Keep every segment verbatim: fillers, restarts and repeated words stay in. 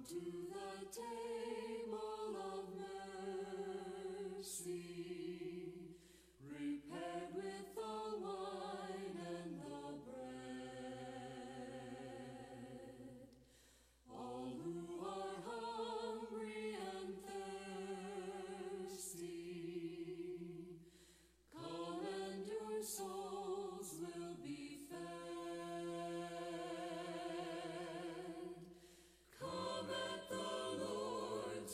to the table of mercy, prepared with the wine and the bread. All who are hungry and thirsty, come and your souls will be fed. Come at the Lord's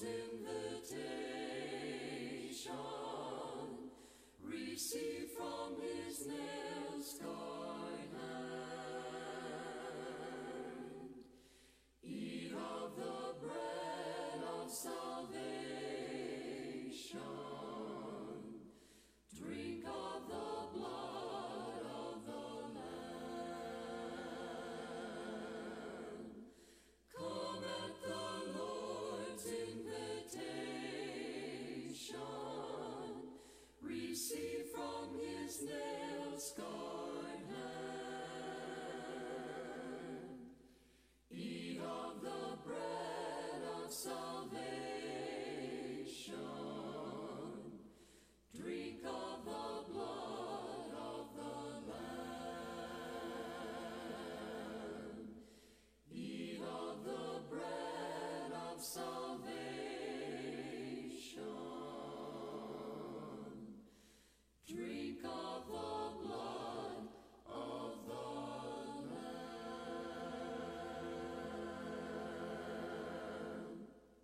invitation, receive from his nail-scarred hand. Eat of the bread of salvation, drink of the blood of the Lamb. Come at the Lord's invitation, receive from his nail-scarred hand. Eat of the bread of salvation, drink of the blood of the Lamb. Eat of the bread of salvation, drink of the blood of the Lamb.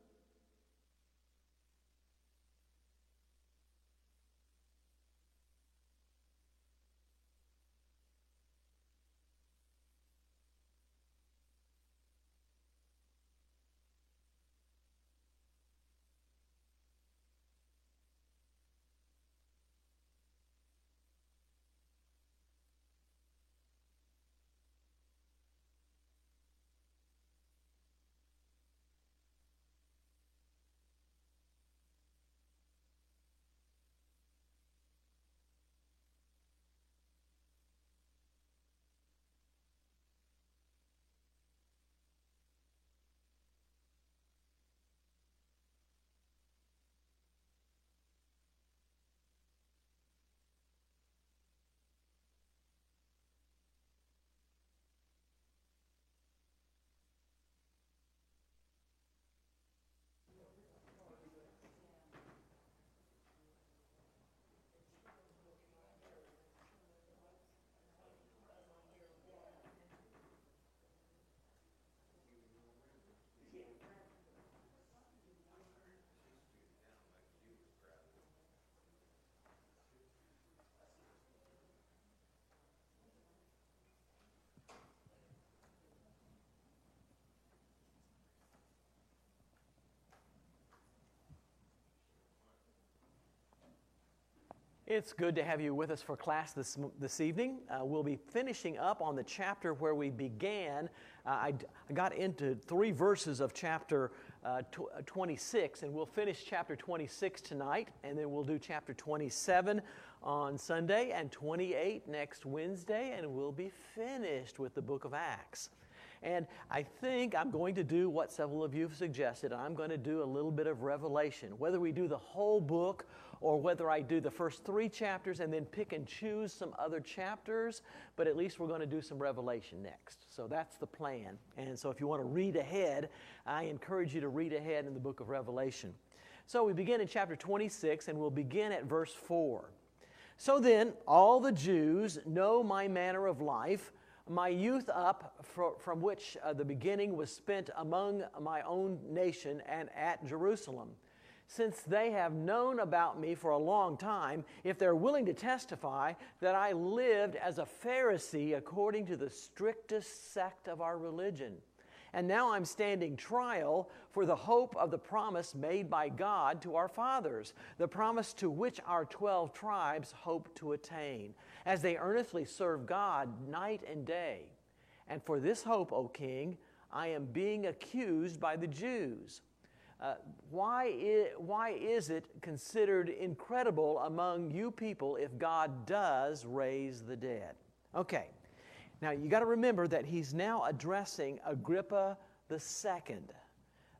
It's good to have you with us for class this, this evening. Uh, we'll be finishing up on the chapter where we began. Uh, I, I got into three verses of chapter uh, tw- twenty-six, and we'll finish chapter twenty-six tonight, and then we'll do chapter twenty-seven on Sunday and twenty-eight next Wednesday, and we'll be finished with the book of Acts. And I think I'm going to do what several of you have suggested. I'm going to do a little bit of Revelation. Whether we do the whole book or whether I do the first three chapters and then pick and choose some other chapters, but at least we're going to do some Revelation next. So that's the plan. And so if you want to read ahead, I encourage you to read ahead in the book of Revelation. So we begin in chapter twenty-six, and we'll begin at verse four. So then, all the Jews know my manner of life, my youth up, from which uh, the beginning was spent among my own nation and at Jerusalem. Since they have known about me for a long time, if they're willing to testify that I lived as a Pharisee according to the strictest sect of our religion. And now I'm standing trial for the hope of the promise made by God to our fathers, the promise to which our twelve tribes hope to attain, as they earnestly serve God night and day. And for this hope, O King, I am being accused by the Jews. Uh, why, is, why is it considered incredible among you people if God does raise the dead? Okay, now you got to remember that he's now addressing Agrippa the Second.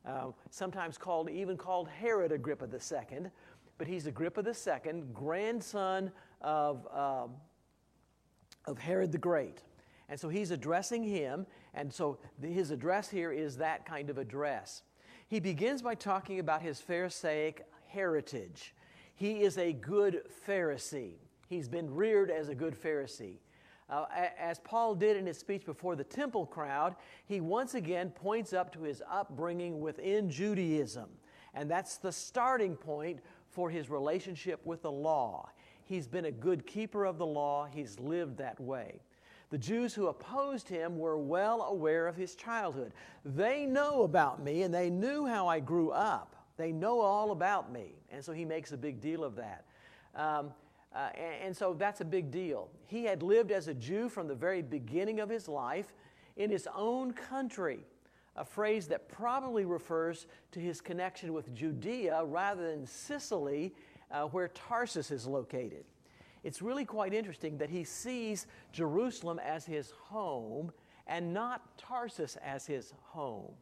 uh, sometimes called, even called Herod Agrippa the Second, but he's Agrippa the Second, grandson of, um, of Herod the Great. And so he's addressing him, and so the, his address here is that kind of address. He begins by talking about his Pharisaic heritage. He is a good Pharisee. He's been reared as a good Pharisee. Uh, as Paul did in his speech before the temple crowd, he once again points up to his upbringing within Judaism. And that's the starting point for his relationship with the law. He's been a good keeper of the law. He's lived that way. The Jews who opposed him were well aware of his childhood. They know about me, and they knew how I grew up. They know all about me. And so he makes a big deal of that. Um, uh, and, and so that's a big deal. He had lived as a Jew from the very beginning of his life in his own country, a phrase that probably refers to his connection with Judea rather than Sicily, uh, where Tarsus is located. It's really quite interesting that he sees Jerusalem as his home and not Tarsus as his home.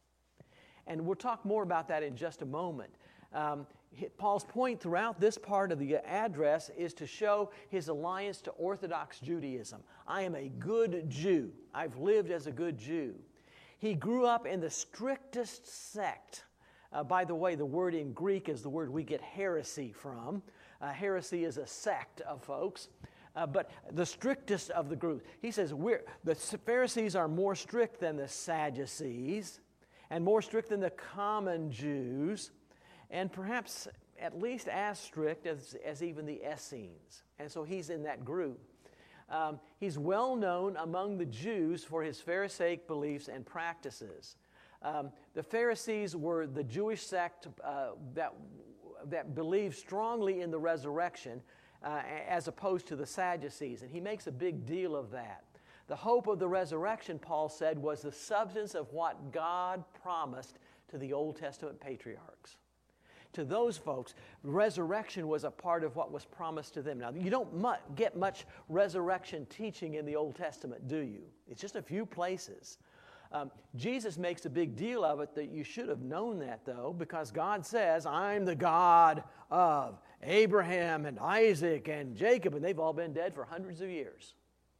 And we'll talk more about that in just a moment. Um, Paul's point throughout this part of the address is to show his alliance to Orthodox Judaism. I am a good Jew. I've lived as a good Jew. He grew up in the strictest sect. Uh, by the way, the word in Greek is the word we get heresy from. Uh, heresy is a sect of folks, uh, but the strictest of the group. He says we're, the Pharisees are more strict than the Sadducees and more strict than the common Jews, and perhaps at least as strict as, as even the Essenes. And so he's in that group. Um, he's well known among the Jews for his Pharisaic beliefs and practices. Um, the Pharisees were the Jewish sect uh, that that believed strongly in the resurrection uh, as opposed to the Sadducees. And he makes a big deal of that. The hope of the resurrection, Paul said, was the substance of what God promised to the Old Testament patriarchs. To those folks, resurrection was a part of what was promised to them. Now, you don't mu- get much resurrection teaching in the Old Testament, do you? It's just a few places. Um, Jesus makes a big deal of it that you should have known that, though, because God says, I'm the God of Abraham and Isaac and Jacob, and they've all been dead for hundreds of years.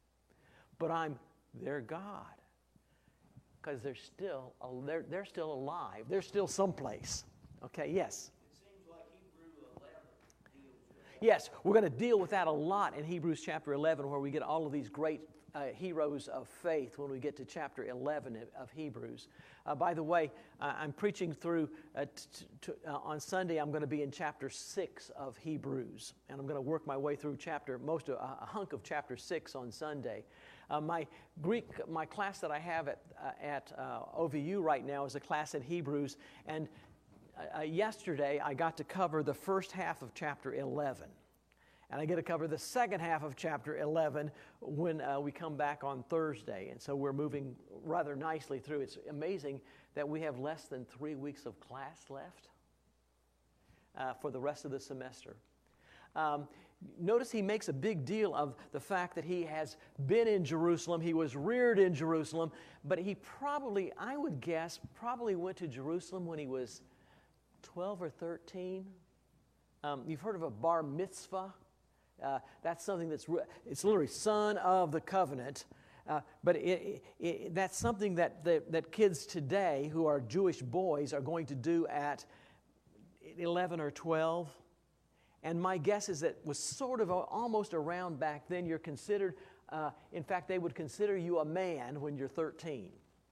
But I'm their God, because they're still, they're, they're still alive. They're still someplace. Okay, yes? It seems like Hebrew eleven deals with that. Yes, we're going to deal with that a lot in Hebrews chapter eleven, where we get all of these great Uh, heroes of faith when we get to chapter eleven of Hebrews. Uh, by the way, uh, I'm preaching through, uh, t- t- uh, on Sunday I'm going to be in chapter six of Hebrews, and I'm going to work my way through chapter, most of, uh, a hunk of chapter six on Sunday. Uh, my Greek, my class that I have at, uh, at uh, O V U right now is a class in Hebrews, and uh, uh, yesterday I got to cover the first half of chapter eleven. And I get to cover the second half of chapter eleven when uh, we come back on Thursday. And so we're moving rather nicely through. It's amazing that we have less than three weeks of class left uh, for the rest of the semester. Um, notice he makes a big deal of the fact that he has been in Jerusalem. He was reared in Jerusalem. But he probably, I would guess, probably went to Jerusalem when he was twelve or thirteen. Um, you've heard of a bar mitzvah? Uh, that's something that's, re- it's literally son of the covenant. Uh, but it, it, it, that's something that, that, that kids today who are Jewish boys are going to do at eleven or twelve. And my guess is that it was sort of a, almost around back then. You're considered, uh, in fact, they would consider you a man when you're thirteen.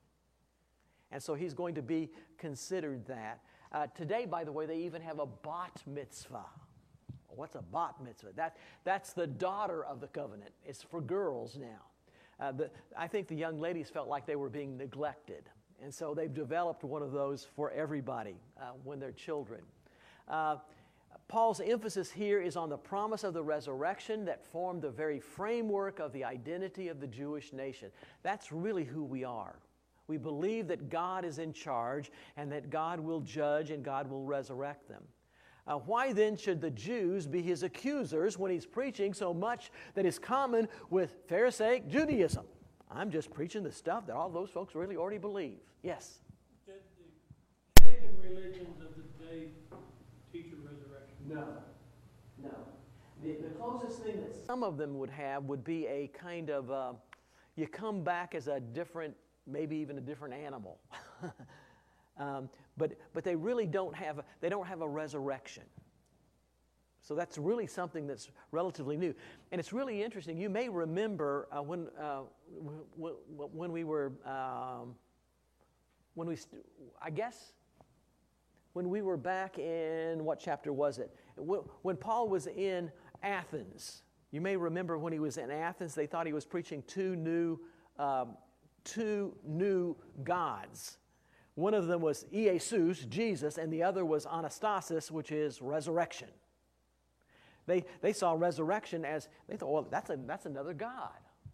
And so he's going to be considered that. Uh, today, by the way, they even have a bat mitzvah. What's a bat mitzvah? That, that's the daughter of the covenant. It's for girls now. Uh, the, I think the young ladies felt like they were being neglected. And so they've developed one of those for everybody uh, when they're children. Uh, Paul's emphasis here is on the promise of the resurrection that formed the very framework of the identity of the Jewish nation. That's really who we are. We believe that God is in charge and that God will judge and God will resurrect them. Uh, why then should the Jews be his accusers when he's preaching so much that is common with Pharisaic Judaism? I'm just preaching the stuff that all those folks really already believe. Yes? Did the religions of the day teach a resurrection. No, no. The, the closest thing that some of them would have would be a kind of, uh, you come back as a different, maybe even a different animal. um, but, but they really don't have, a, they don't have a resurrection. So that's really something that's relatively new. And it's really interesting. You may remember uh, when, uh, w- w- when we were, um, when we, st- I guess, when we were back in, what chapter was it? When Paul was in Athens. You may remember when he was in Athens, they thought he was preaching two new, um, two new gods. One of them was Iesus, Jesus, and the other was Anastasis, which is resurrection. They, they saw resurrection as, they thought, well, that's, a, that's another God.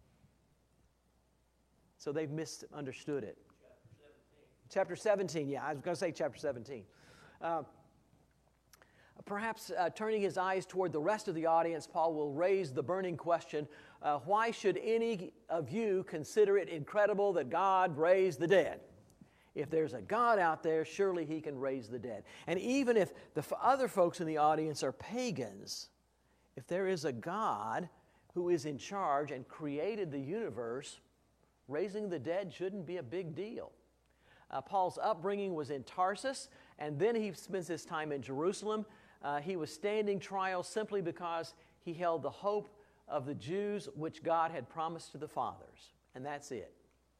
So they've misunderstood it. Chapter seventeen. Chapter seventeen, yeah, I was going to say chapter seventeen. Uh, perhaps uh, turning his eyes toward the rest of the audience, Paul will raise the burning question, uh, why should any of you consider it incredible that God raised the dead? If there's a God out there, surely he can raise the dead. And even if the f- other folks in the audience are pagans, if there is a God who is in charge and created the universe, raising the dead shouldn't be a big deal. Uh, Paul's upbringing was in Tarsus, and then he spends his time in Jerusalem. Uh, he was standing trial simply because he held the hope of the Jews which God had promised to the fathers, and that's it.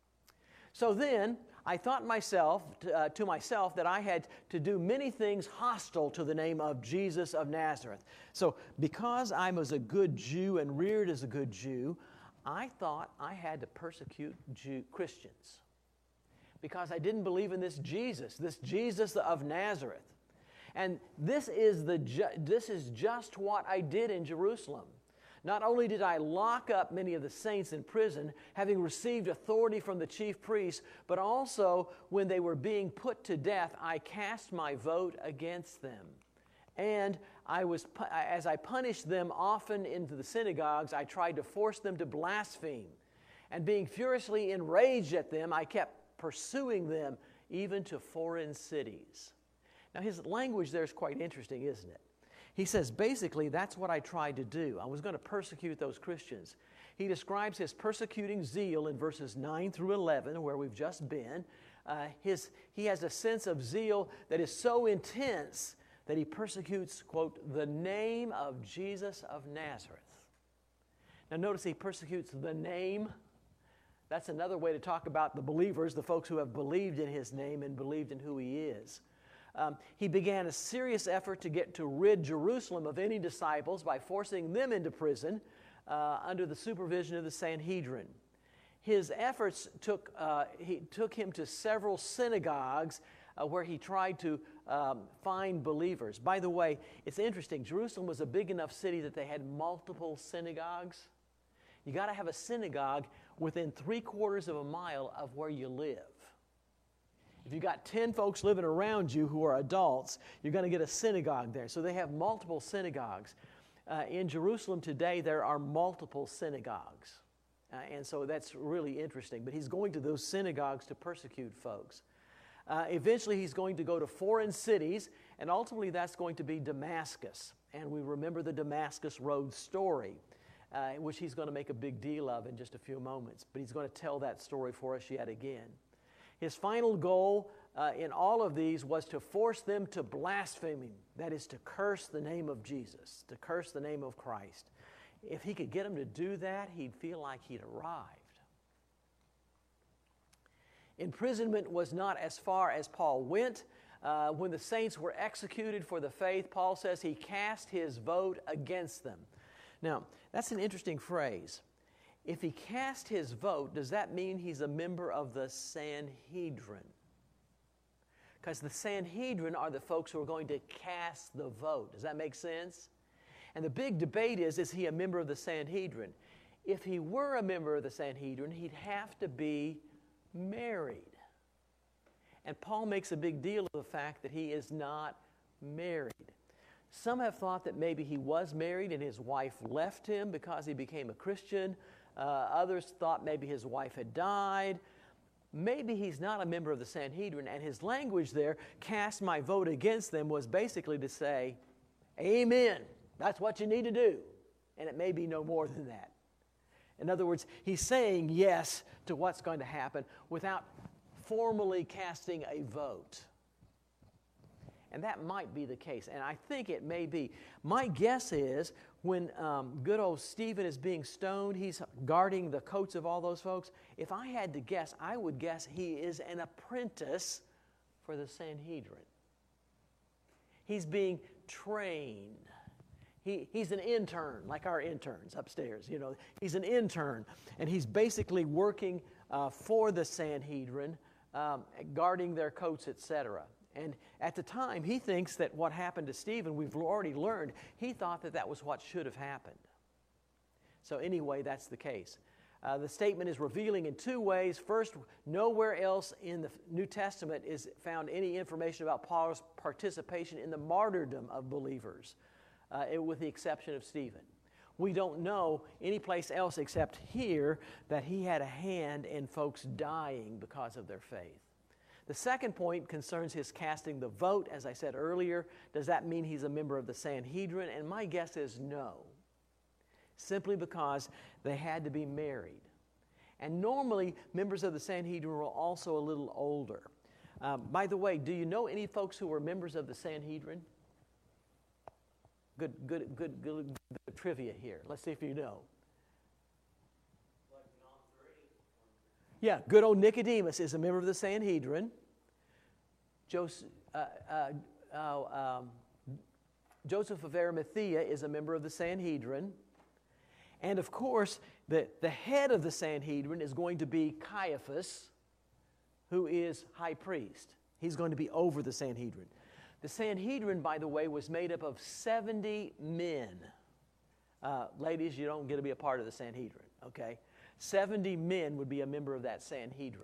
So then, I thought myself uh, to myself that I had to do many things hostile to the name of Jesus of Nazareth. So because I was a good Jew and reared as a good Jew, I thought I had to persecute Jew Christians because I didn't believe in this Jesus, this Jesus of Nazareth. And this is the ju- this is just what I did in Jerusalem. Not only did I lock up many of the saints in prison, having received authority from the chief priests, but also when they were being put to death, I cast my vote against them. And I was, as I punished them often into the synagogues, I tried to force them to blaspheme. And being furiously enraged at them, I kept pursuing them even to foreign cities. Now his language there is quite interesting, isn't it? He says, basically, that's what I tried to do. I was going to persecute those Christians. He describes his persecuting zeal in verses nine through eleven, where we've just been. Uh, his, he has a sense of zeal that is so intense that he persecutes, quote, the name of Jesus of Nazareth. Now notice he persecutes the name. That's another way to talk about the believers, the folks who have believed in his name and believed in who he is. Um, he began a serious effort to get to rid Jerusalem of any disciples by forcing them into prison uh, under the supervision of the Sanhedrin. His efforts took, uh, he took him to several synagogues uh, where he tried to um, find believers. By the way, it's interesting. Jerusalem was a big enough city that they had multiple synagogues. You got to have a synagogue within three quarters of a mile of where you live. If you've got ten folks living around you who are adults, you're going to get a synagogue there. So they have multiple synagogues. Uh, in Jerusalem today, there are multiple synagogues. Uh, and so that's really interesting. But he's going to those synagogues to persecute folks. Uh, eventually, he's going to go to foreign cities, and ultimately that's going to be Damascus. And we remember the Damascus Road story, uh, which he's going to make a big deal of in just a few moments. But he's going to tell that story for us yet again. His final goal uh, in all of these was to force them to blaspheme him. That is, to curse the name of Jesus, to curse the name of Christ. If he could get them to do that, he'd feel like he'd arrived. Imprisonment was not as far as Paul went. Uh, when the saints were executed for the faith, Paul says he cast his vote against them. Now, that's an interesting phrase. If he cast his vote, does that mean he's a member of the Sanhedrin? Because the Sanhedrin are the folks who are going to cast the vote. Does that make sense? And the big debate is, is he a member of the Sanhedrin? If he were a member of the Sanhedrin, he'd have to be married. And Paul makes a big deal of the fact that he is not married. Some have thought that maybe he was married and his wife left him because he became a Christian. Uh, others thought maybe his wife had died. maybe he's not a member of the Sanhedrin, and his language there, cast my vote against them, was basically to say, amen, that's what you need to do. And it may be no more than that. In other words, he's saying yes to what's going to happen without formally casting a vote. And that might be the case, and I think it may be. My guess is when um, good old Stephen is being stoned, he's guarding the coats of all those folks. If I had to guess, I would guess he is an apprentice for the Sanhedrin. He's being trained. He, he's an intern, like our interns upstairs. You know, he's an intern, and he's basically working uh, for the Sanhedrin, um, guarding their coats, et cetera. And at the time, he thinks that what happened to Stephen, we've already learned, he thought that that was what should have happened. So anyway, that's the case. Uh, the statement is revealing in two ways. First, nowhere else in the New Testament is found any information about Paul's participation in the martyrdom of believers, uh, with the exception of Stephen. We don't know any place else except here that he had a hand in folks dying because of their faith. The second point concerns his casting the vote, as I said earlier. Does that mean he's a member of the Sanhedrin? And my guess is no, simply because they had to be married. And normally, members of the Sanhedrin were also a little older. Um, by the way, do you know any folks who were members of the Sanhedrin? Good, good, good, good, good trivia here. Let's see if you know. Yeah, good old Nicodemus is a member of the Sanhedrin. Joseph, uh, uh, uh, um, Joseph of Arimathea is a member of the Sanhedrin. And of course, the, the head of the Sanhedrin is going to be Caiaphas, who is high priest. He's going to be over the Sanhedrin. The Sanhedrin, by the way, was made up of seventy men. Uh, ladies, you don't get to be a part of the Sanhedrin, okay? seventy men would be a member of that Sanhedrin.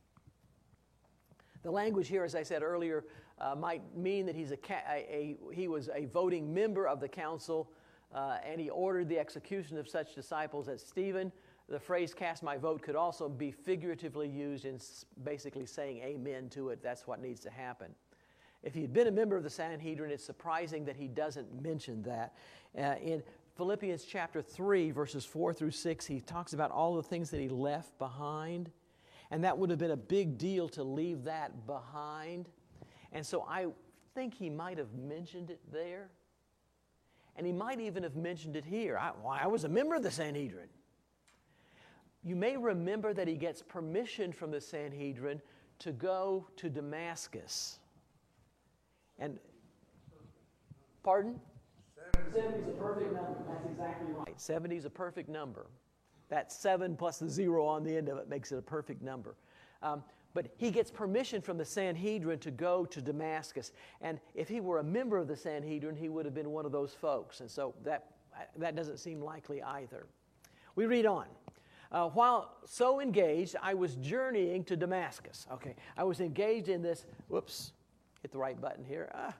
The language here, as I said earlier, uh, might mean that he's a, a, a, he was a voting member of the council, uh, and he ordered the execution of such disciples as Stephen. The phrase cast my vote could also be figuratively used in basically saying amen to it. That's what needs to happen. If he'd been a member of the Sanhedrin, it's surprising that he doesn't mention that. Uh, in Philippians chapter three, verses four through six, he talks about all the things that he left behind. And that would have been a big deal to leave that behind. And so I think he might have mentioned it there. And he might even have mentioned it here. I, well, I was a member of the Sanhedrin. You may remember that he gets permission from the Sanhedrin to go to Damascus. And, pardon? seventy is a perfect number. That's exactly right. seventy is a perfect number. That seven plus the zero on the end of it makes it a perfect number. Um, but he gets permission from the Sanhedrin to go to Damascus. And if he were a member of the Sanhedrin, he would have been one of those folks. And so that, that doesn't seem likely either. We read on. Uh, while so engaged, I was journeying to Damascus. Okay, I was engaged in this, whoops, hit the right button here. Ah.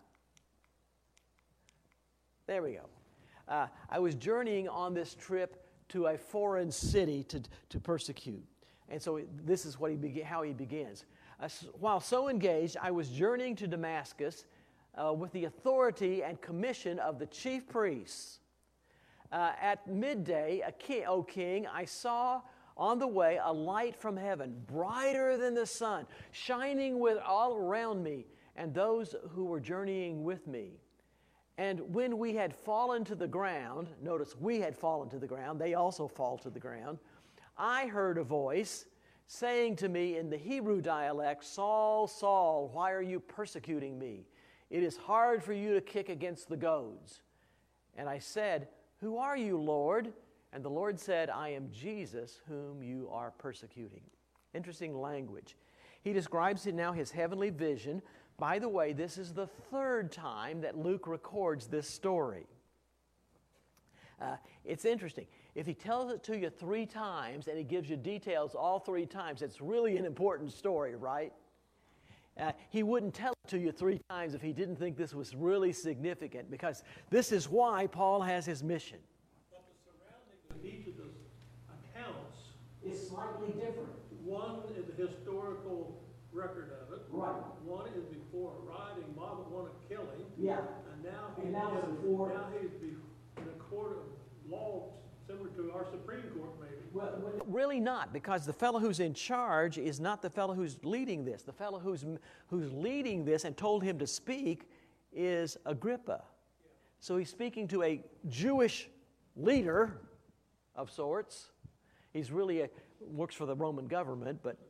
There we go. Uh, I was journeying on this trip to a foreign city to, to persecute. And so this is what he be, how he begins. Uh, while so engaged, I was journeying to Damascus uh, with the authority and commission of the chief priests. Uh, at midday, a king, O king, I saw on the way a light from heaven, brighter than the sun, shining with all around me and those who were journeying with me. And when we had fallen to the ground, notice we had fallen to the ground, they also fall to the ground, I heard a voice saying to me in the Hebrew dialect, Saul, Saul, why are you persecuting me? It is hard for you to kick against the goads. And I said, who are you, Lord? And the Lord said, I am Jesus whom you are persecuting. Interesting language. He describes now his heavenly vision. By the way, this is the third time that Luke records this story. Uh, it's interesting. If he tells it to you three times and he gives you details all three times, it's really an important story, right? Uh, he wouldn't tell it to you three times if he didn't think this was really significant, because this is why Paul has his mission. But the surrounding of each of those accounts is slightly different. One is a historical record of it. Right. One is before a rioting mob that want to kill him. Yeah. And now he's, And now it's in, before- now he's be, in a court of law similar to our Supreme Court, maybe. Well, well, really not, because the fellow who's in charge is not the fellow who's leading this. The fellow who's, who's leading this and told him to speak is Agrippa. So he's speaking to a Jewish leader of sorts. He's really a, works for the Roman government, but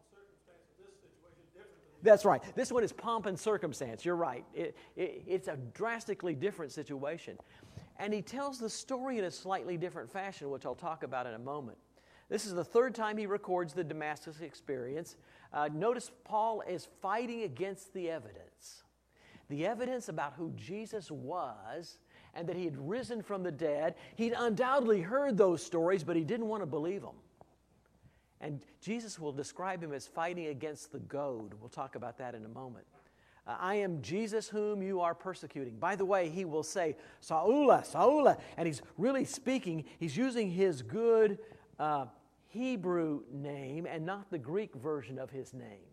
that's right. This one is pomp and circumstance. You're right. It, it, it's a drastically different situation. And he tells the story in a slightly different fashion, which I'll talk about in a moment. This is the third time he records the Damascus experience. Uh, notice Paul is fighting against the evidence. The evidence about who Jesus was and that he had risen from the dead. He'd undoubtedly heard those stories, but he didn't want to believe them. And Jesus will describe him as fighting against the goad. We'll talk about that in a moment. Uh, I am Jesus whom you are persecuting. By the way, he will say, Saula, Saula. And he's really speaking, he's using his good uh, Hebrew name and not the Greek version of his name.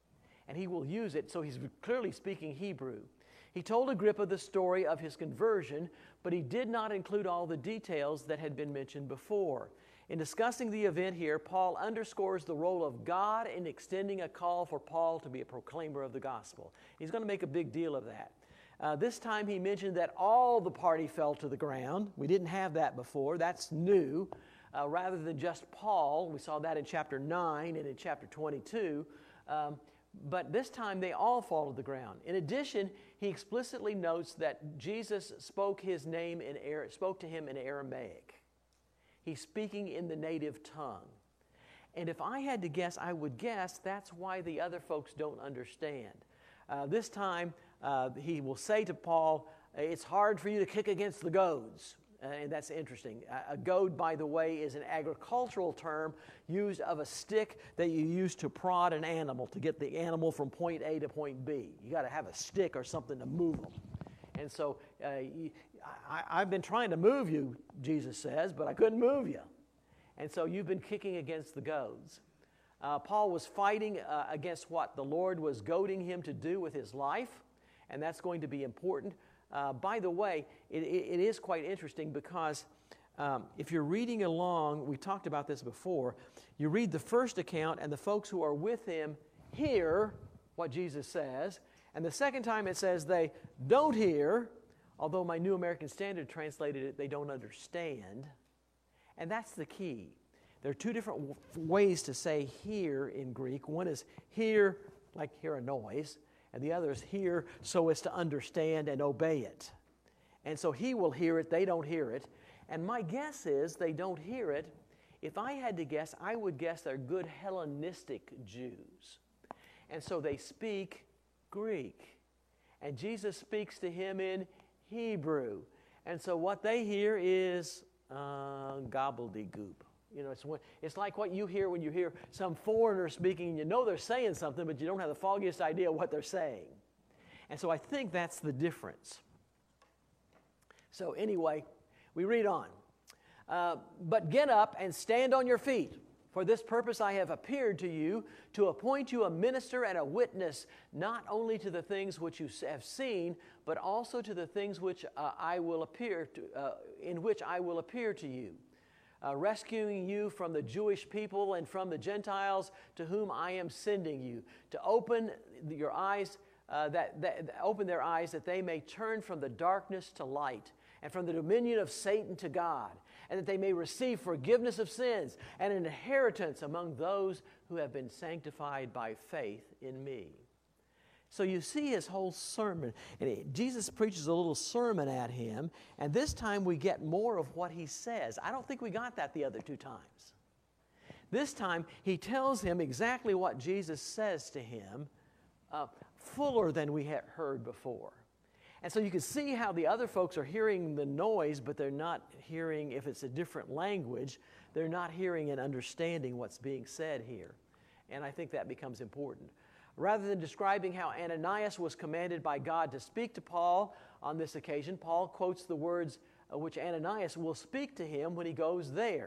And he will use it, so he's clearly speaking Hebrew. He told Agrippa the story of his conversion, but he did not include all the details that had been mentioned before. In discussing the event here, Paul underscores the role of God in extending a call for Paul to be a proclaimer of the gospel. He's going to make a big deal of that. Uh, this time he mentioned that all the party fell to the ground. We didn't have that before. That's new. Uh, rather than just Paul, we saw that in chapter nine and in chapter twenty-two. Um, but this time they all fall to the ground. In addition, he explicitly notes that Jesus spoke his name in spoke to him in Aramaic. He's speaking in the native tongue. And if I had to guess, I would guess that's why the other folks don't understand. Uh, this time, uh, he will say to Paul, it's hard for you to kick against the goads. Uh, and that's interesting. Uh, a goad, by the way, is an agricultural term used of a stick that you use to prod an animal, to get the animal from point A to point B. You got to have a stick or something to move them. And so uh, you, I, I've been trying to move you, Jesus says, but I couldn't move you. And so you've been kicking against the goads. Uh, Paul was fighting uh, against what the Lord was goading him to do with his life, and that's going to be important. Uh, by the way, it, it, it is quite interesting because um, if you're reading along, we talked about this before, you read the first account and the folks who are with him hear what Jesus says, and the second time it says they don't hear, although my New American Standard translated it, they don't understand. And that's the key. There are two different w- ways to say hear in Greek. One is hear, like hear a noise, and the other is hear so as to understand and obey it. And so he will hear it, they don't hear it. And my guess is they don't hear it. If I had to guess, I would guess they're good Hellenistic Jews. And so they speak Greek. And Jesus speaks to him in Hebrew. And so what they hear is uh, gobbledygook. You know, it's, when, it's like what you hear when you hear some foreigner speaking and you know they're saying something, but you don't have the foggiest idea what they're saying. And so I think that's the difference. So anyway, we read on. Uh, but get up and stand on your feet. For this purpose I have appeared to you, to appoint you a minister and a witness, not only to the things which you have seen, but also to the things which uh, I will appear to, uh, in which I will appear to you, uh, rescuing you from the Jewish people and from the Gentiles to whom I am sending you, to open your eyes, uh, that, that open their eyes, that they may turn from the darkness to light, and from the dominion of Satan to God, and that they may receive forgiveness of sins and an inheritance among those who have been sanctified by faith in me. So you see his whole sermon. And it, Jesus preaches a little sermon at him, and this time we get more of what he says. I don't think we got that the other two times. This time he tells him exactly what Jesus says to him, uh, fuller than we had heard before. And so you can see how the other folks are hearing the noise, but they're not hearing, if it's a different language, they're not hearing and understanding what's being said here. And I think that becomes important. Rather than describing how Ananias was commanded by God to speak to Paul on this occasion, Paul quotes the words which Ananias will speak to him when he goes there.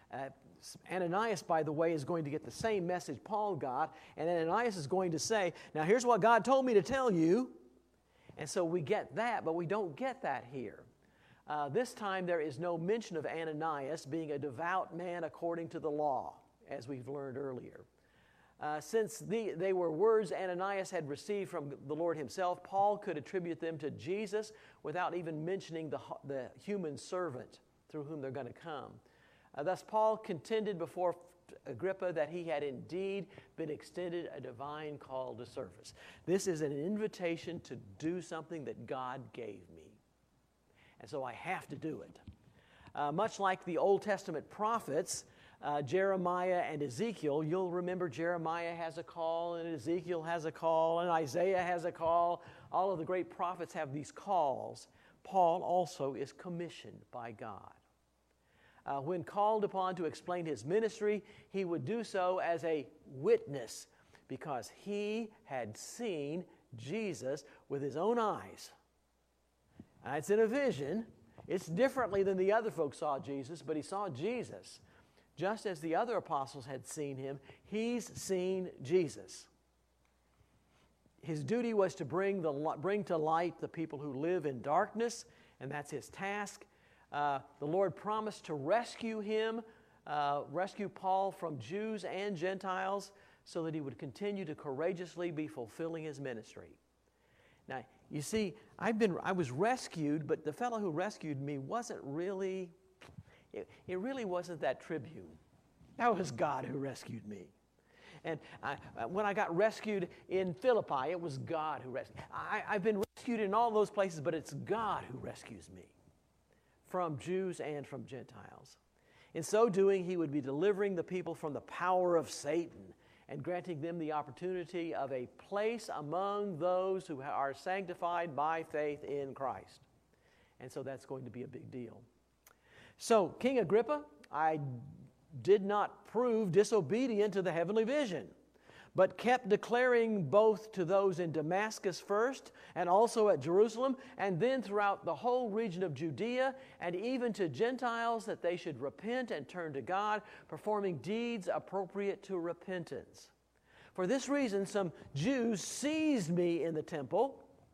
Uh, Ananias, by the way, is going to get the same message Paul got, and Ananias is going to say, now here's what God told me to tell you. And so we get that, but we don't get that here. Uh, this time there is no mention of Ananias being a devout man according to the law, as we've learned earlier. Uh, since the, they were words Ananias had received from the Lord himself, Paul could attribute them to Jesus without even mentioning the, the human servant through whom they're going to come. Uh, thus, Paul contended before Agrippa that he had indeed been extended a divine call to service. This is an invitation to do something that God gave me. And so I have to do it. Uh, much like the Old Testament prophets, uh, Jeremiah and Ezekiel, you'll remember Jeremiah has a call, and Ezekiel has a call, and Isaiah has a call. All of the great prophets have these calls. Paul also is commissioned by God. Uh, when called upon to explain his ministry, he would do so as a witness because he had seen Jesus with his own eyes. Now, it's in a vision. It's differently than the other folks saw Jesus, but he saw Jesus. Just as the other apostles had seen him, he's seen Jesus. His duty was to bring, the, bring to light the people who live in darkness, and that's his task. Uh, the Lord promised to rescue him, uh, rescue Paul from Jews and Gentiles, so that he would continue to courageously be fulfilling his ministry. Now, you see, I've been, I was rescued, but the fellow who rescued me wasn't really, it, it really wasn't that Tribune. That was God who rescued me. And I, when I got rescued in Philippi, it was God who rescued me. I've been rescued in all those places, but it's God who rescues me from Jews and from Gentiles. In so doing, he would be delivering the people from the power of Satan and granting them the opportunity of a place among those who are sanctified by faith in Christ. And so that's going to be a big deal. So, King Agrippa, I did not prove disobedient to the heavenly vision, but kept declaring both to those in Damascus first and also at Jerusalem, and then throughout the whole region of Judea, and even to Gentiles that they should repent and turn to God, performing deeds appropriate to repentance. For this reason, some Jews seized me in the temple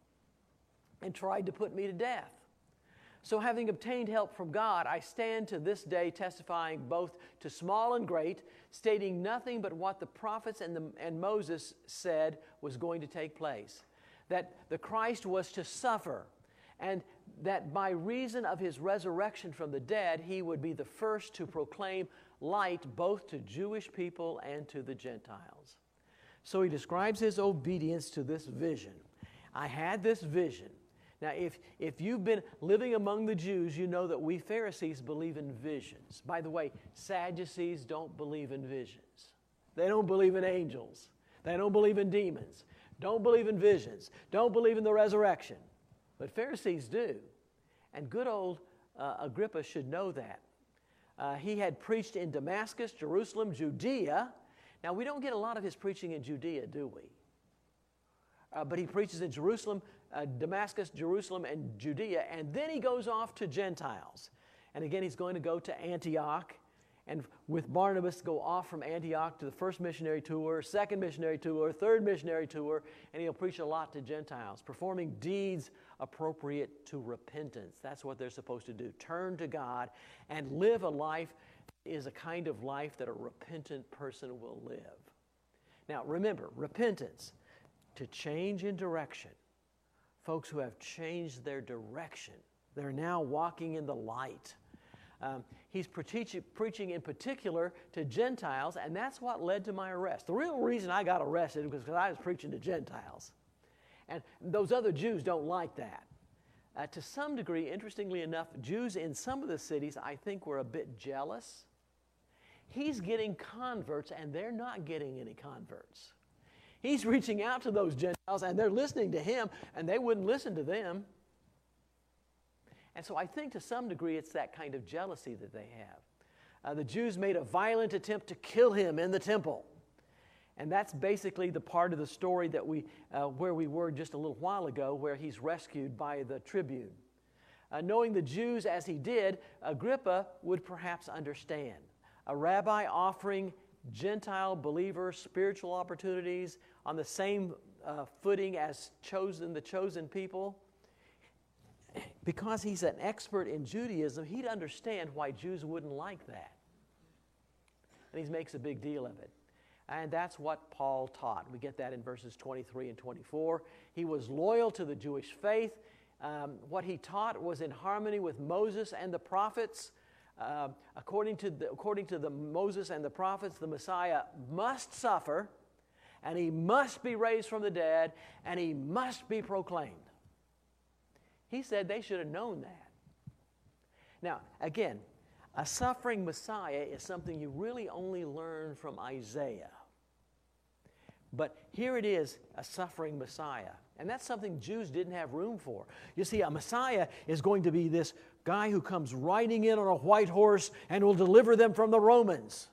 and tried to put me to death. So having obtained help from God, I stand to this day testifying both to small and great, stating nothing but what the prophets and, the, and Moses said was going to take place. That the Christ was to suffer, and that by reason of his resurrection from the dead, he would be the first to proclaim light both to Jewish people and to the Gentiles. So he describes his obedience to this vision. I had this vision. Now, if, if you've been living among the Jews, you know that we Pharisees believe in visions. By the way, Sadducees don't believe in visions. They don't believe in angels. They don't believe in demons. Don't believe in visions. Don't believe in the resurrection. But Pharisees do. And good old uh, Agrippa should know that. Uh, he had preached in Damascus, Jerusalem, Judea. Now, we don't get a lot of his preaching in Judea, do we? Uh, but he preaches in Jerusalem, uh, Damascus, Jerusalem, and Judea, and then he goes off to Gentiles. And again, he's going to go to Antioch, and with Barnabas go off from Antioch to the first missionary tour, second missionary tour, third missionary tour, and he'll preach a lot to Gentiles, performing deeds appropriate to repentance. That's what they're supposed to do. Turn to God and live a life that is a kind of life that a repentant person will live. Now, remember, repentance, to change in direction. Folks who have changed their direction, they're now walking in the light. Um, he's pre- preaching in particular to Gentiles, and that's what led to my arrest. The real reason I got arrested was because I was preaching to Gentiles. And those other Jews don't like that. Uh, to some degree, interestingly enough, Jews in some of the cities, I think, were a bit jealous. He's getting converts, and they're not getting any converts. He's reaching out to those Gentiles, and they're listening to him, and they wouldn't listen to them. And so I think to some degree it's that kind of jealousy that they have. Uh, the Jews made a violent attempt to kill him in the temple. And that's basically the part of the story that we, uh, where we were just a little while ago, where he's rescued by the tribune. Uh, knowing the Jews as he did, Agrippa would perhaps understand. A rabbi offering Gentile believers spiritual opportunities on the same uh, footing as chosen, the chosen people. Because he's an expert in Judaism, he'd understand why Jews wouldn't like that. And he makes a big deal of it. And that's what Paul taught. We get that in verses twenty-three and twenty-four. He was loyal to the Jewish faith. Um, what he taught was in harmony with Moses and the prophets. Uh, according to the, according to the Moses and the prophets, the Messiah must suffer, and he must be raised from the dead, and he must be proclaimed. He said they should have known that. Now, again, a suffering Messiah is something you really only learn from Isaiah. But here it is, a suffering Messiah. And that's something Jews didn't have room for. You see, a Messiah is going to be this guy who comes riding in on a white horse and will deliver them from the Romans.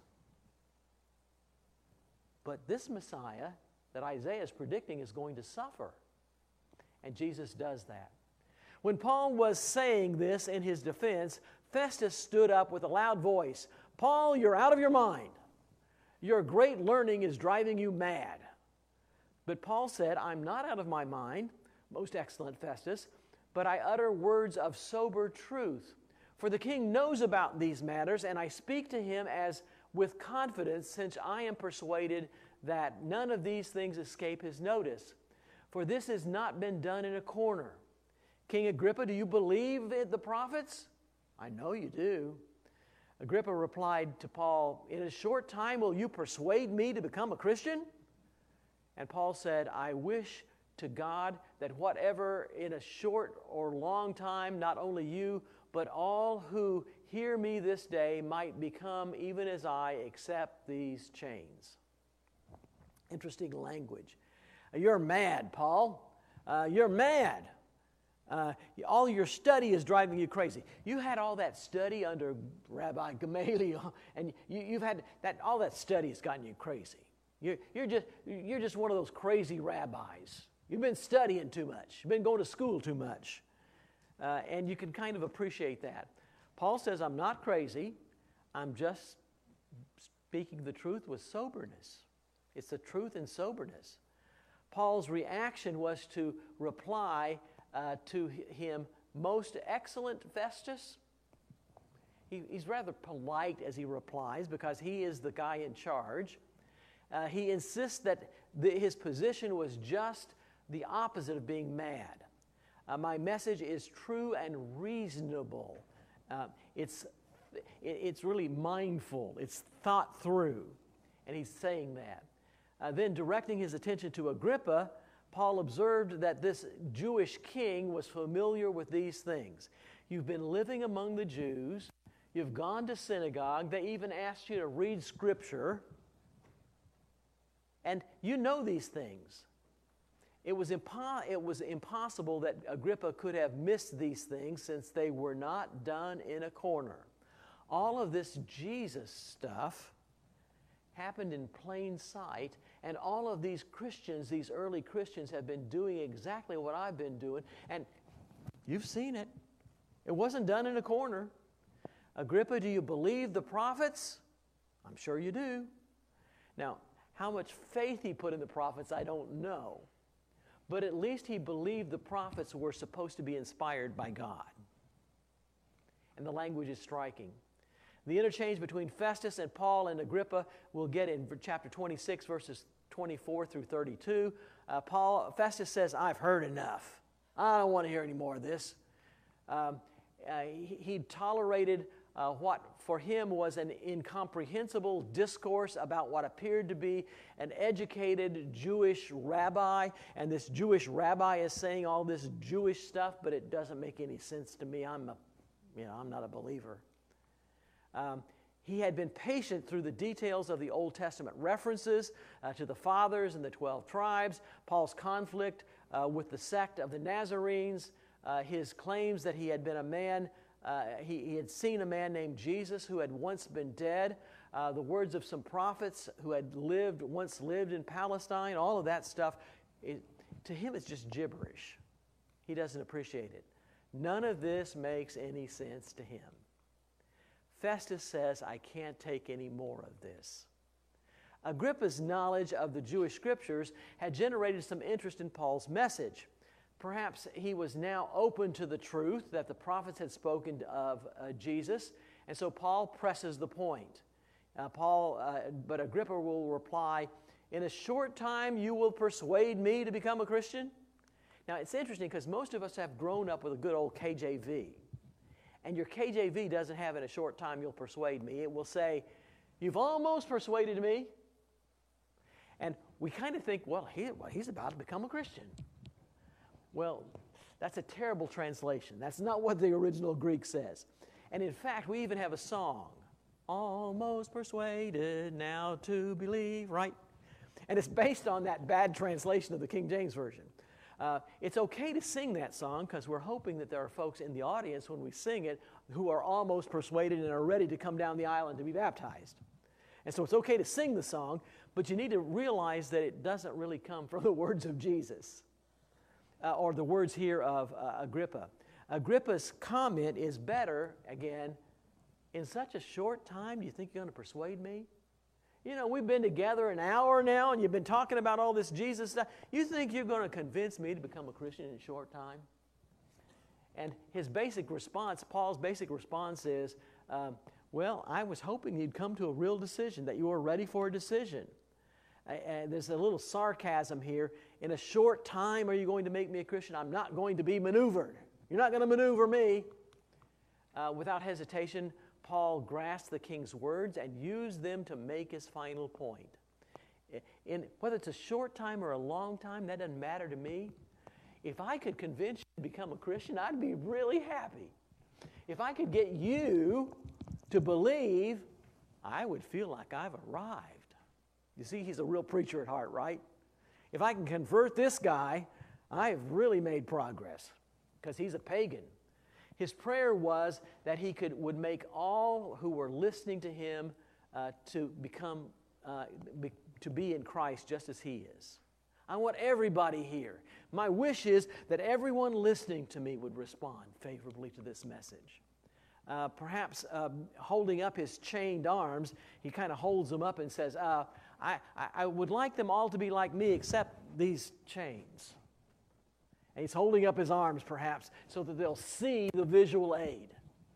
But this Messiah that Isaiah is predicting is going to suffer. And Jesus does that. When Paul was saying this in his defense, Festus stood up with a loud voice. "Paul, you're out of your mind. Your great learning is driving you mad." But Paul said, "I'm not out of my mind, most excellent Festus, but I utter words of sober truth. For the king knows about these matters, and I speak to him as with confidence, since I am persuaded that none of these things escape his notice. For this has not been done in a corner. King Agrippa, do you believe in the prophets?" "I know you do." Agrippa replied to Paul, "In a short time will you persuade me to become a Christian?" And Paul said, "I wish to God that whatever in a short or long time, not only you, but all who hear me this day might become even as I, except these chains." Interesting language. "You're mad, Paul. Uh, you're mad. Uh, all your study is driving you crazy. You had all that study under Rabbi Gamaliel, and you, you've had that. All that study has gotten you crazy. You're, you're just you're just one of those crazy rabbis. You've been studying too much. You've been going to school too much, uh, and you can kind of appreciate that." Paul says, "I'm not crazy. I'm just speaking the truth with soberness. It's the truth in soberness." Paul's reaction was to reply Uh, to him, "Most excellent Festus." He, he's rather polite as he replies because he is the guy in charge. Uh, he insists that the, his position was just the opposite of being mad. Uh, my message is true and reasonable. Uh, it's, it, it's really mindful. It's thought through. And he's saying that. Uh, then directing his attention to Agrippa, Paul observed that this Jewish king was familiar with these things. You've been living among the Jews. You've gone to synagogue. They even asked you to read Scripture. And you know these things. It was, impo- it was impossible that Agrippa could have missed these things since they were not done in a corner. All of this Jesus stuff happened in plain sight, and all of these Christians, these early Christians, have been doing exactly what I've been doing, and you've seen it. It wasn't done in a corner. Agrippa, do you believe the prophets? I'm sure you do. Now, how much faith he put in the prophets, I don't know. But at least he believed the prophets were supposed to be inspired by God. And the language is striking. The interchange between Festus and Paul and Agrippa we'll get in chapter twenty-six, verses twenty-four through thirty-two. Uh, Paul, Festus says, "I've heard enough. I don't want to hear any more of this." Um, uh, he, he tolerated uh, what for him was an incomprehensible discourse about what appeared to be an educated Jewish rabbi. And this Jewish rabbi is saying all this Jewish stuff, but it doesn't make any sense to me. I'm, a, you know, I'm not a believer. Um, he had been patient through the details of the Old Testament references uh, to the fathers and the twelve tribes, Paul's conflict uh, with the sect of the Nazarenes, uh, his claims that he had been a man, uh, he, he had seen a man named Jesus who had once been dead, uh, the words of some prophets who had lived, once lived in Palestine, all of that stuff. It, to him, it's just gibberish. He doesn't appreciate it. None of this makes any sense to him. Festus says, I can't take any more of this. Agrippa's knowledge of the Jewish scriptures had generated some interest in Paul's message. Perhaps he was now open to the truth that the prophets had spoken of uh, Jesus, and so Paul presses the point. Uh, Paul, uh, but Agrippa will reply, in a short time you will persuade me to become a Christian? Now it's interesting because most of us have grown up with a good old K J V. And your K J V doesn't have in a short time you'll persuade me. It will say, you've almost persuaded me. And we kind of think, well, he, well, he's about to become a Christian. Well, that's a terrible translation. That's not what the original Greek says. And in fact, we even have a song, almost persuaded now to believe, right? And it's based on that bad translation of the King James Version. Uh, it's okay to sing that song because we're hoping that there are folks in the audience when we sing it who are almost persuaded and are ready to come down the aisle and to be baptized. And so it's okay to sing the song, but you need to realize that it doesn't really come from the words of Jesus uh, or the words here of uh, Agrippa. Agrippa's comment is better, again, in such a short time, do you think you're going to persuade me? You know, we've been together an hour now and you've been talking about all this Jesus stuff. You think you're going to convince me to become a Christian in a short time? And his basic response, Paul's basic response is, um, well, I was hoping you'd come to a real decision, that you were ready for a decision. And there's a little sarcasm here. In a short time, are you going to make me a Christian? I'm not going to be maneuvered. You're not going to maneuver me. Uh, without hesitation, Paul grasped the king's words and used them to make his final point. In, whether it's a short time or a long time, that doesn't matter to me. If I could convince you to become a Christian, I'd be really happy. If I could get you to believe, I would feel like I've arrived. You see, he's a real preacher at heart, right? If I can convert this guy, I have really made progress because he's a pagan. His prayer was that he could would make all who were listening to him uh, to become uh, be, to be in Christ just as he is. I want everybody here. My wish is that everyone listening to me would respond favorably to this message. Uh, perhaps uh, holding up his chained arms, he kind of holds them up and says, uh, I, I, I would like them all to be like me except these chains. And he's holding up his arms, perhaps, so that they'll see the visual aid.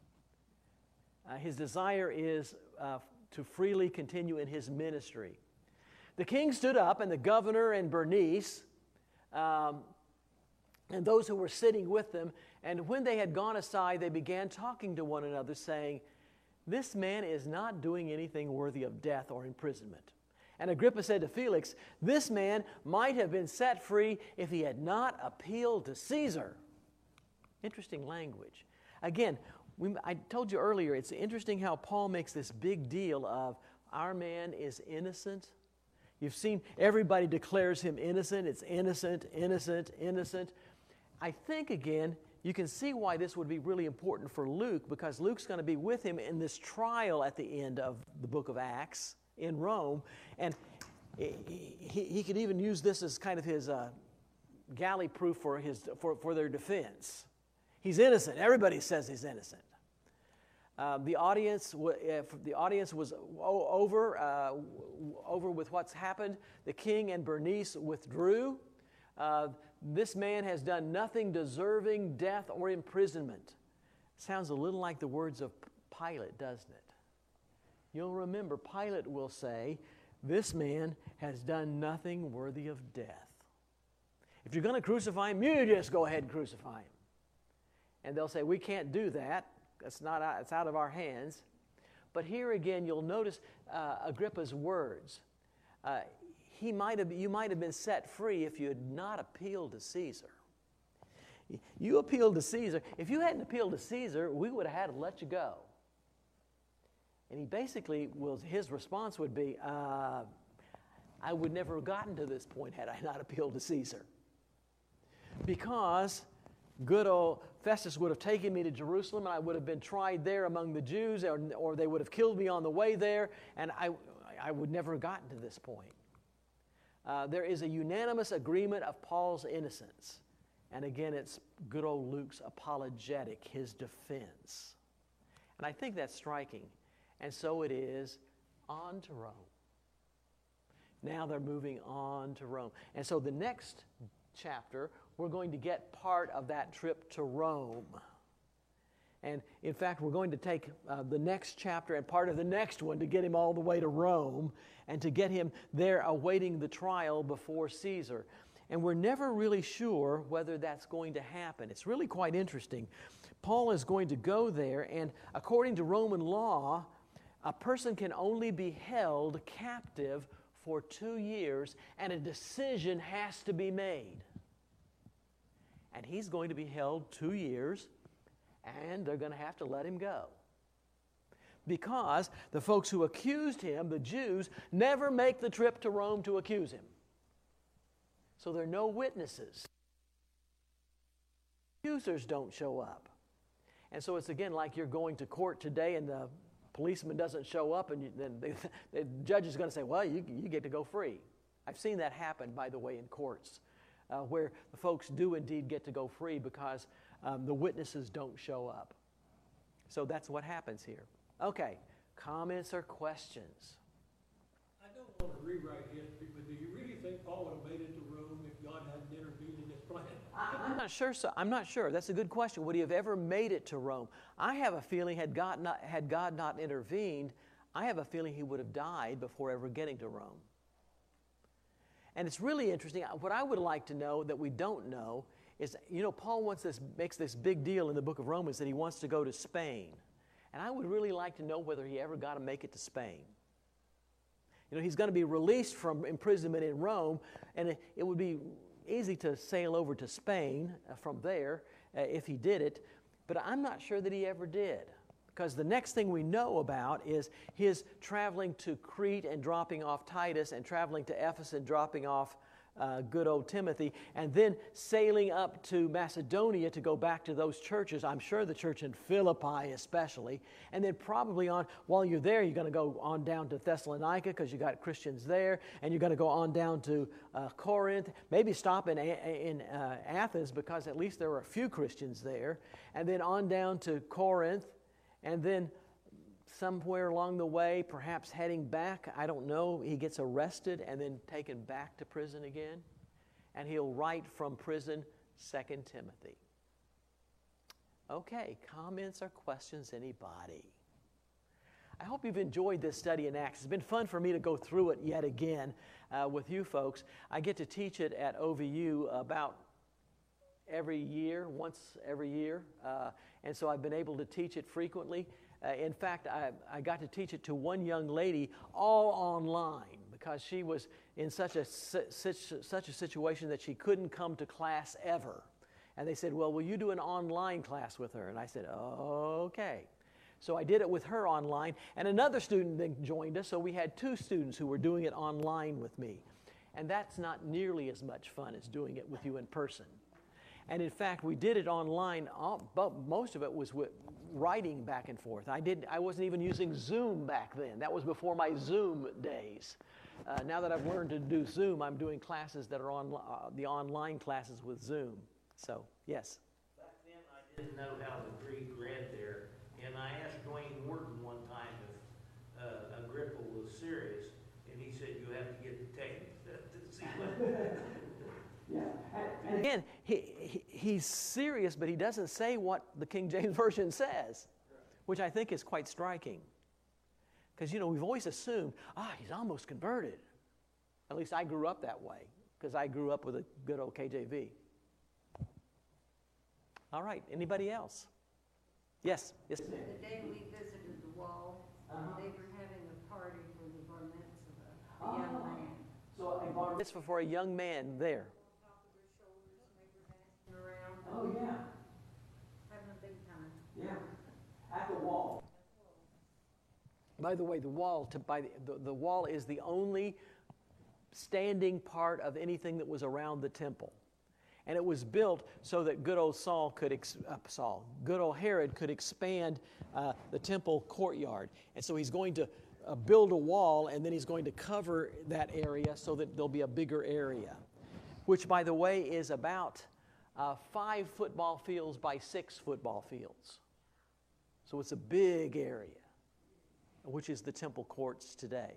Uh, his desire is uh, to freely continue in his ministry. The king stood up, and the governor and Bernice, um, and those who were sitting with them, and when they had gone aside, they began talking to one another, saying, this man is not doing anything worthy of death or imprisonment. And Agrippa said to Felix, this man might have been set free if he had not appealed to Caesar. Interesting language. Again, we, I told you earlier, it's interesting how Paul makes this big deal of our man is innocent. You've seen everybody declares him innocent. It's innocent, innocent, innocent. I think, again, you can see why this would be really important for Luke, because Luke's going to be with him in this trial at the end of the book of Acts in Rome, and he, he, he could even use this as kind of his uh, galley proof for, his, for, for their defense. He's innocent. Everybody says he's innocent. Uh, the audience, uh, the audience was o- over, uh, over with what's happened. The king and Bernice withdrew. Uh, this man has done nothing deserving death or imprisonment. Sounds a little like the words of Pilate, doesn't it? You'll remember Pilate will say, this man has done nothing worthy of death. If you're going to crucify him, you just go ahead and crucify him. And they'll say, we can't do that. It's not. It's out of our hands. But here again, you'll notice uh, Agrippa's words. Uh, he might have. You might have been set free if you had not appealed to Caesar. You appealed to Caesar. If you hadn't appealed to Caesar, we would have had to let you go. And he basically will. His response would be, uh, "I would never have gotten to this point had I not appealed to Caesar." Because good old Festus would have taken me to Jerusalem, and I would have been tried there among the Jews, or, or they would have killed me on the way there, and I, I would never have gotten to this point. Uh, there is a unanimous agreement of Paul's innocence. And again, it's good old Luke's apologetic, his defense. And I think that's striking. And so it is on to Rome. Now they're moving on to Rome. And so the next chapter, we're going to get part of that trip to Rome. And in fact, we're going to take uh, the next chapter and part of the next one to get him all the way to Rome and to get him there awaiting the trial before Caesar. And we're never really sure whether that's going to happen. It's really quite interesting. Paul is going to go there, and according to Roman law, a person can only be held captive for two years, and a decision has to be made. And he's going to be held two years, and they're going to have to let him go. Because the folks who accused him, the Jews, never make the trip to Rome to accuse him. So there are no witnesses. Accusers don't show up. And so it's again like you're going to court today and the policeman doesn't show up, and you, then they, the judge is going to say, well, you, you get to go free. I've seen that happen, by the way, in courts, uh, where the folks do indeed get to go free because um, the witnesses don't show up. So that's what happens here. Okay, comments or questions? I don't want to rewrite history, but do you really think Paul would have made it to Rome if God hadn't intervened in his plan? I'm not sure. So I'm not sure. That's a good question. Would he have ever made it to Rome? I have a feeling had God not had God not intervened, I have a feeling he would have died before ever getting to Rome. And it's really interesting. What I would like to know that we don't know is, you know, Paul wants this makes this big deal in the book of Romans that he wants to go to Spain, and I would really like to know whether he ever got to make it to Spain. You know, he's going to be released from imprisonment in Rome, and it, it would be easy to sail over to Spain uh, from there uh, if he did it, but I'm not sure that he ever did, because the next thing we know about is his traveling to Crete and dropping off Titus, and traveling to Ephesus and dropping off uh, good old Timothy, and then sailing up to Macedonia to go back to those churches. I'm sure the church in Philippi especially, and then probably on, while you're there, you're going to go on down to Thessalonica because you got Christians there, and you're going to go on down to uh, Corinth, maybe stop in, in uh, Athens because at least there were a few Christians there, and then on down to Corinth, and then somewhere along the way, perhaps heading back, I don't know, he gets arrested and then taken back to prison again. And he'll write from prison Second Timothy. Okay, comments or questions, anybody? I hope you've enjoyed this study in Acts. It's been fun for me to go through it yet again uh, with you folks. I get to teach it at O V U about every year, once every year. Uh, and so I've been able to teach it frequently. Uh, in fact, I, I got to teach it to one young lady all online because she was in such a, such, such a situation that she couldn't come to class ever. And they said, well, will you do an online class with her? And I said, okay. So I did it with her online, and another student then joined us, so we had two students who were doing it online with me. And that's not nearly as much fun as doing it with you in person. And in fact, we did it online, all, but most of it was with writing back and forth. I, did, I wasn't even using Zoom back then. That was before my Zoom days. Uh, now that I've learned to do Zoom, I'm doing classes that are on uh, the online classes with Zoom. So, yes? Back then, I didn't know how the Greek read there, and I asked Dwayne Morton one time if uh, Agrippa was serious, and he said, you have to get the text to see what... Yeah. And again, he, he, he's serious, but he doesn't say what the King James Version says, which I think is quite striking. Because, you know, we've always assumed, ah, he's almost converted. At least I grew up that way, because I grew up with a good old K J V. All right, anybody else? Yes? Yes. The day we visited the wall, Uh-huh. they were having a party for the bar mitzvah, a young man. So a bar mitzvah for a young man there. On top of their shoulders, and they were dancing around. Oh, yeah. Having a big time. Yeah, at the wall. By the way, the wall to by the, the, the wall is the only standing part of anything that was around the temple, and it was built so that good old Saul could ex, uh, Saul, good old Herod could expand uh, the temple courtyard, and so he's going to uh, build a wall, and then he's going to cover that area so that there'll be a bigger area, which, by the way, is about uh, five football fields by six football fields. So it's a big area, which is the temple courts today.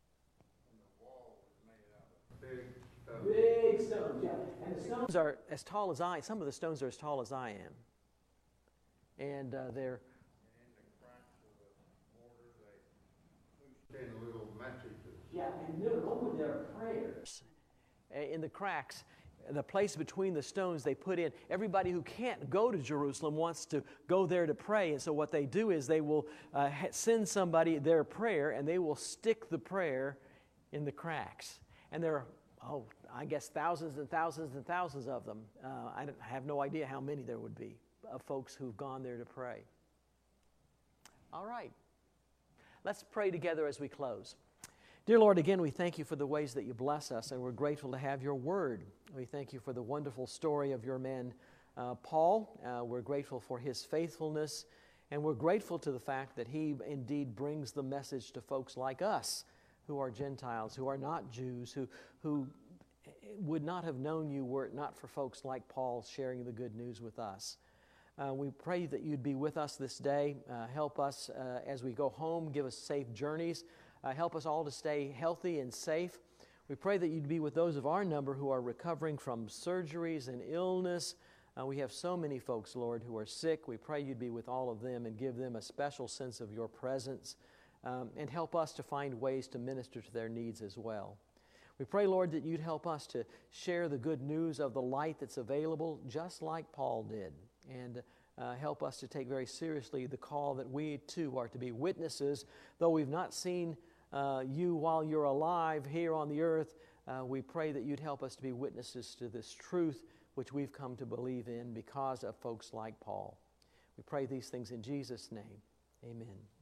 Big stuff. Big stones, yeah. And the stones are as tall as I, some of the stones are as tall as I am. And uh, they're, And in the cracks of the mortar, they pushed in little messages. yeah, and they're over their prayers. In the cracks, the place between the stones they put in, everybody who can't go to Jerusalem wants to go there to pray. And so what they do is they will uh, ha- send somebody their prayer, and they will stick the prayer in the cracks. And there are, oh, I guess thousands and thousands and thousands of them. Uh, I, don't, I have no idea how many there would be of folks who've gone there to pray. All right. Let's pray together as we close. Dear Lord, again, we thank you for the ways that you bless us, and we're grateful to have your word. We thank you for the wonderful story of your man, uh, Paul. Uh, we're grateful for his faithfulness, and we're grateful to the fact that he indeed brings the message to folks like us who are Gentiles, who are not Jews, who, who would not have known you were it not for folks like Paul sharing the good news with us. Uh, we pray that you'd be with us this day. Uh, help us uh, as we go home. Give us safe journeys. Uh, help us all to stay healthy and safe. We pray that you'd be with those of our number who are recovering from surgeries and illness. Uh, we have so many folks, Lord, who are sick. We pray you'd be with all of them and give them a special sense of your presence, um, and help us to find ways to minister to their needs as well. We pray, Lord, that you'd help us to share the good news of the light that's available, just like Paul did, and Uh, help us to take very seriously the call that we too are to be witnesses. Though we've not seen uh, you while you're alive here on the earth, uh, we pray that you'd help us to be witnesses to this truth which we've come to believe in because of folks like Paul. We pray these things in Jesus' name. Amen.